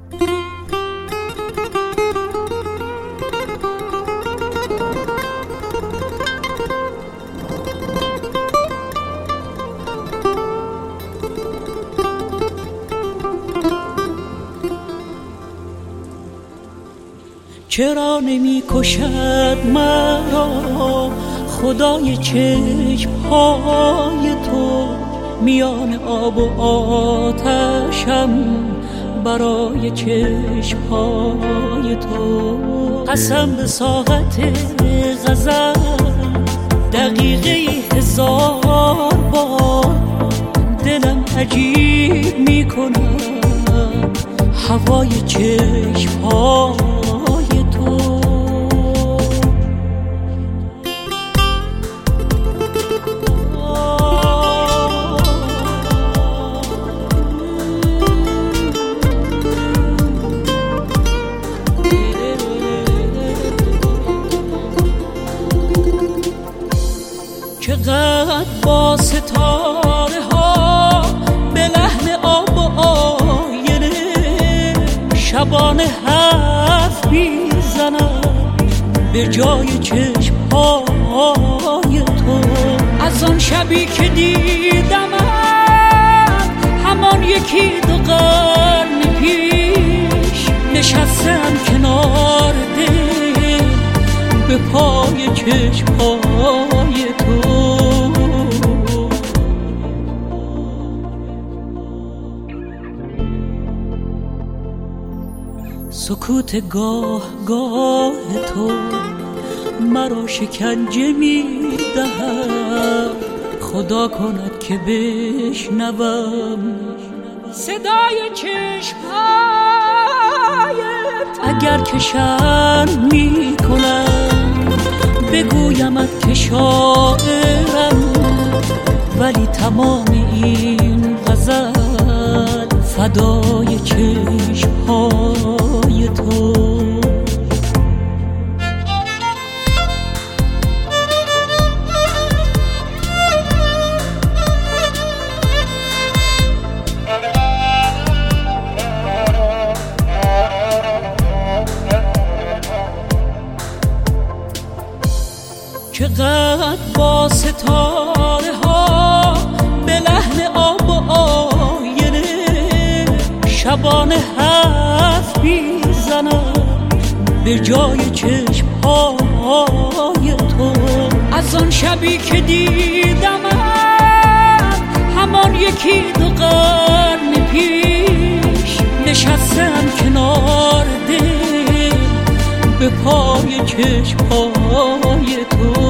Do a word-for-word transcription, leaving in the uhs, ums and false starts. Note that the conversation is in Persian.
چرا نمی کشد مرا خدای چشم‌های تو؟ میان آب و آتشم برای چشم‌های تو. قسم به ساعت غزل دقیقه هزار بار دلم عجیب میکنم هوای چشم‌های تو. چقدر با ستاره ها به لحن آب و آینه شبانه حرف میزنم به جای چشم‌های تو. از آن شبی که دیدمت همان یکی دو قرن پیش نشستم کنار دل به پای چشم‌های تو. سکوت گاه گاه تو مرا شکنجه می دهد. خدا کند که بشنوم صدای چشم‌هایت. اگر که شرم می کنم بگویمت که شاعرم، ولی تمام این غزل فدای چشم‌های تو. چقدر با ستاره ها به لحن آب و آینه شبانه حرف میزنم به جای چشم‌های تو. از آن شبی که دیدمت همان یکی دو قرن پیش نشستم کنار دل به پای چشم‌های تو.